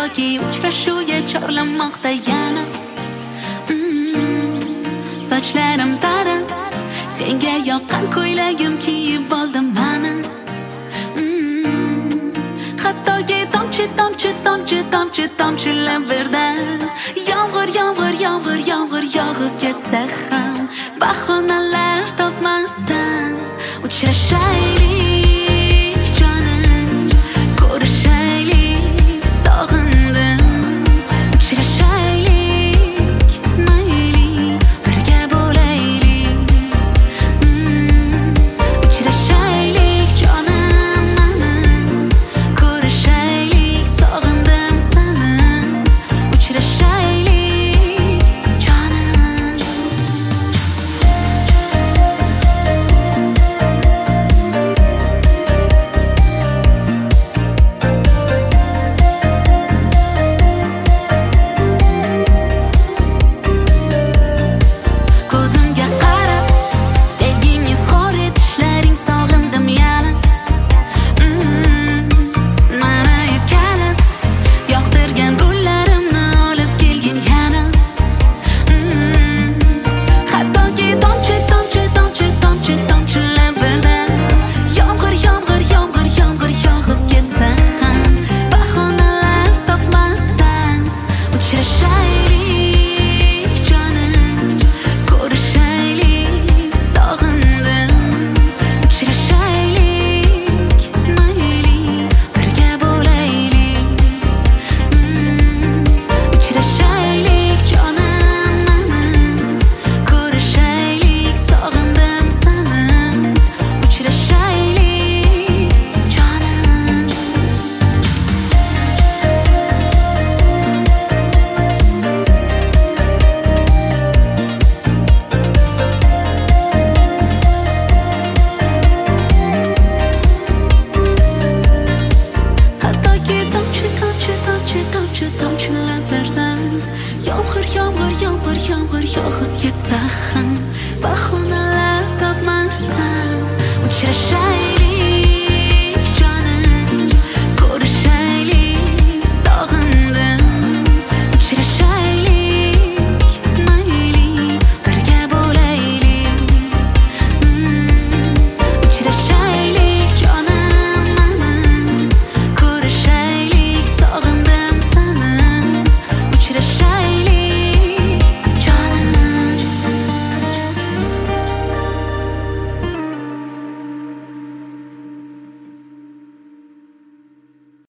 hattoki uchrashuvga chorlamoqda yana. Sochlarim tarab, senga yoqqan ko'ylagim kiyib oldim mana. Hattoki tomchilar birdan yomg'ir yog'ib ketsa ham bahonalar topmasdan uchrashaylik jonim, ko'rishaylik sog'indim. Uchrashaylik mayli, birga bo'laylik. Uchrashaylik jonim menim, ko'rishaylik sog'indim seni. Uchrashaylik jonim. Ko'zimga qarab, sevging izhor etishlaring sog'indim yana. Mana erkalab, yoqtirgan gullarimni olib kelgin yana. Hattoki tomchilar birdan yomg'ir yog'ib ketsa ham bahonalar topmasdan uchrashaylik jonim, ko'rishaylik sog'indim. Uchrashaylik mayli, birga bo'laylik. Uchrashaylik jonim menim, ko'rishaylik sog'indim seni. Uchrashaylik jonim. Hattoki tomchilar birdan yomg'ir yog'ib ketsa ham